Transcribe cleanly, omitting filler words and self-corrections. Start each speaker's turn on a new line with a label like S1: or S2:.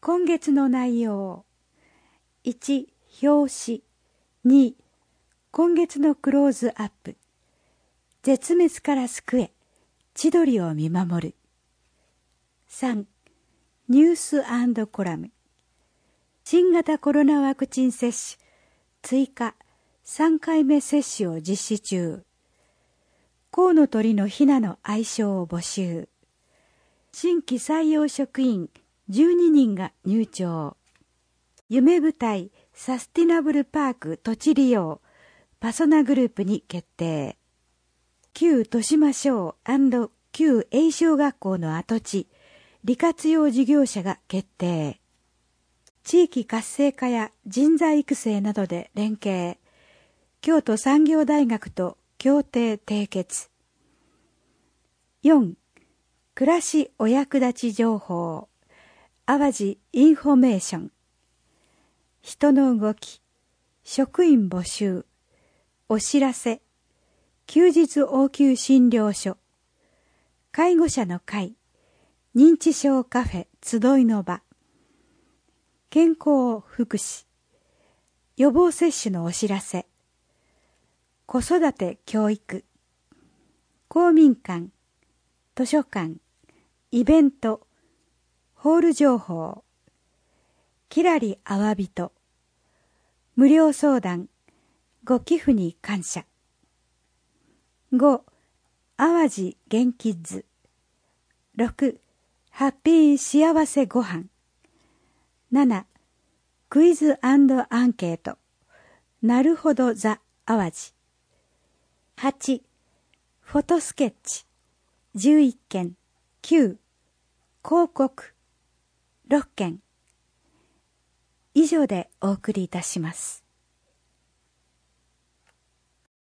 S1: 今月の内容。1、表紙。2、今月のクローズアップ。絶滅から救え、千鳥を見守る。3、ニュース&コラム。新型コロナワクチン接種、追加3回目接種を実施中。コウノトリのヒナの愛称を募集。新規採用職員12人が入庁。夢舞台サスティナブルパーク土地利用パソナグループに決定。旧豊島小&旧栄小学校の跡地利活用事業者が決定。地域活性化や人材育成などで連携。京都産業大学と協定締結。4. 暮らしお役立ち情報。淡路インフォメーション。人の動き。職員募集。お知らせ。休日応急診療所。介護者の会。認知症カフェ集いの場。健康福祉。予防接種のお知らせ。子育て教育。公民館。図書館。イベント。ホール情報。きらりあわびと。無料相談。ご寄付に感謝。5. 淡路元キッズ。6. ハッピー幸せごはん。7. クイズ&アンケート。なるほどザ淡路。8. フォトスケッチ。11件。9. 広告。6件。以上でお送りいたします。